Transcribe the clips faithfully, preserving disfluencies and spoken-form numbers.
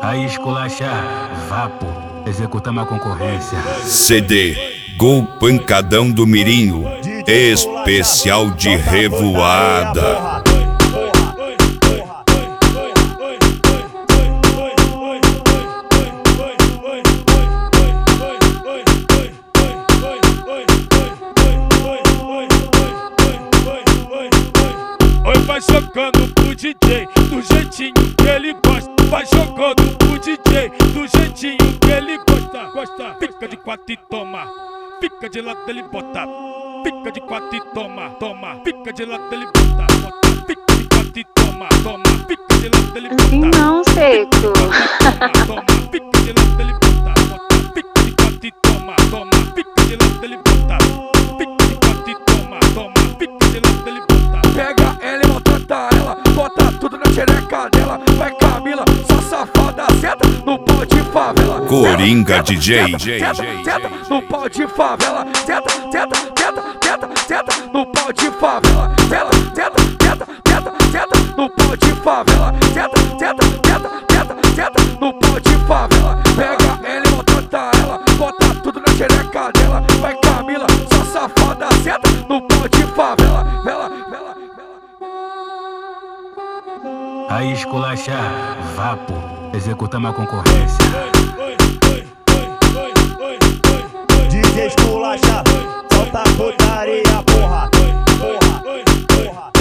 Aí esculachar, vapo, executar uma concorrência. C D Gol Pancadão do Mirinho, especial de revoada. Oi, vai jogando pro D J do jeitinho que ele gosta. Vai jogando pro D J do jeitinho que ele gosta. Gosta, fica de quatro e toma. Fica de lado ele bota. Fica de quatro e toma, toma. Fica de lado ele bota, bota. Fica de quatro e toma, toma. Fica de lado ele bota. Assim não, Seco. Toma, fica de lado ele bota, bota. Fica de quatro e toma, toma. Fica de lado ele bota. Fica de quatro e toma, toma. Fica de lado ele bota. Pega ela e maltrata ela, bota tudo na xereca dela. Vai Camila, só safada, senta no pau de favela. Coringa D J. Senta, senta no pau de favela. Senta, senta, senta, senta, senta no pau de favela. Senta, senta, senta, senta, senta no pau de favela. Senta, senta, senta, senta, senta no pau de favela. Pega ela e maltrata ela, bota tudo na xereca dela. Vai Camila, só safada, senta no pau de favela. Vela, vela. Aí esculachar, vapo, executar uma concorrência. D J esculacha, solta a putaria, porra, porra, porra.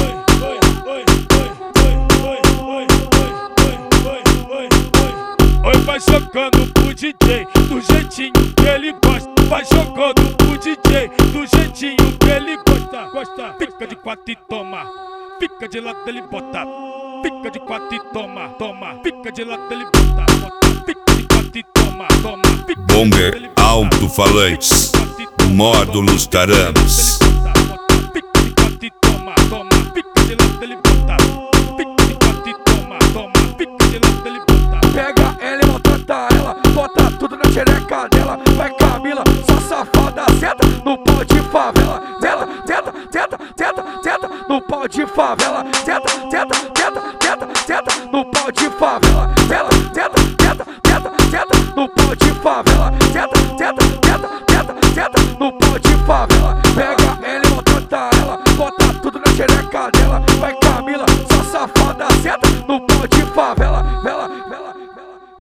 Oi, vai jogando pro D J do jeitinho que ele gosta. Vai jogando pro D J do jeitinho que ele gosta. Gosta, fica de quatro e toma. Fica de lado ele bota. Fica de quatro e toma, toma. Fica de lado ele bota, bota. Fica de quatro e toma, toma. Fica de lado ele Bomber bota. alto-falantes, módulos tarames. Fica de quatro e toma, toma. Fica de lado ele bota. Fica de quatro e toma, toma. Fica de lado ele bota. Pega ela e maltrata ela, bota tudo na xereca dela. Vai Camila, só safada, senta no pau de favela. Senta, senta, senta, senta, senta no pau de favela. Senta, senta, senta, senta, senta no pau de favela. Senta, senta, senta, senta, senta no pau de favela. Senta, senta, senta, senta, senta no pau de favela. Pega ela e maltrata ela, bota tudo na xereca dela. Vai Camila, só safada, senta no pau de favela. Vela, vela.